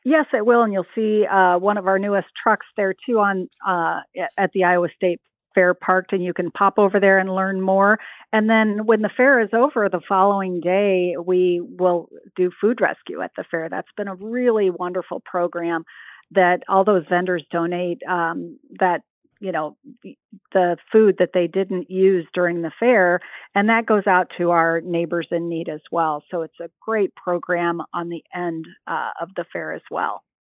Yes, it will, and you'll see one of our newest trucks there too on at the Iowa State Fair parked, and you can pop over there and learn more. And then when the fair is over, the following day we will do food rescue at the fair. That's been a really wonderful program that all those vendors donate that you know the the food that they didn't use during the fair, and that goes out to our neighbors in need as well. So it's a great program on the end of the fair as well.